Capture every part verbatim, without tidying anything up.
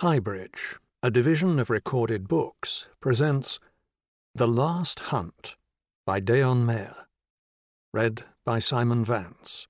Highbridge, a division of Recorded Books, presents The Last Hunt by Deon Meyer, read by Simon Vance.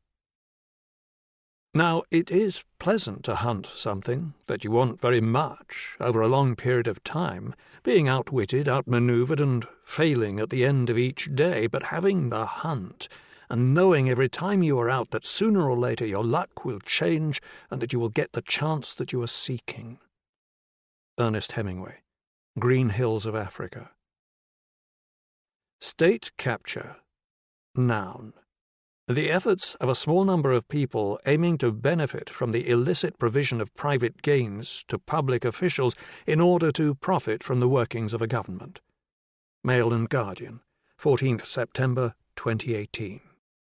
Now, it is pleasant to hunt something that you want very much over a long period of time, being outwitted, outmanoeuvred, and failing at the end of each day, but having the hunt, and knowing every time you are out that sooner or later your luck will change and that you will get the chance that you are seeking. Ernest Hemingway, Green Hills of Africa. State capture. Noun. The efforts of a small number of people aiming to benefit from the illicit provision of private gains to public officials in order to profit from the workings of a government. Mail and Guardian, fourteenth September twenty eighteen.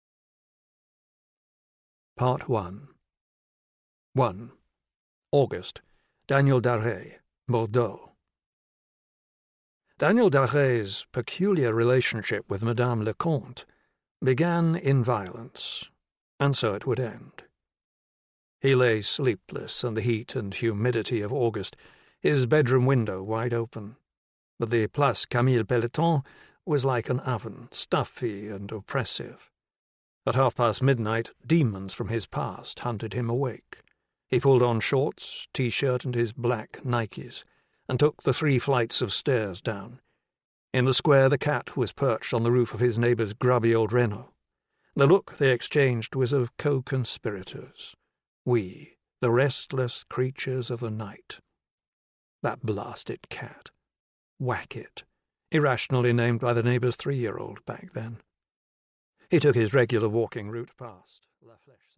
Part one. one. August. Daniel Daré, Bordeaux. Daniel Daré's peculiar relationship with Madame Leconte began in violence, and so it would end. He lay sleepless in the heat and humidity of August, his bedroom window wide open, but the Place Camille Pelletan was like an oven, stuffy and oppressive. At half-past midnight, demons from his past hunted him awake. He pulled on shorts, T-shirt, and his black Nikes, and took the three flights of stairs down. In the square the cat was perched on the roof of his neighbour's grubby old Renault. The look they exchanged was of co-conspirators. We, the restless creatures of the night. That blasted cat. Whack it, irrationally named by the neighbour's three-year-old back then. He took his regular walking route past La Flèche.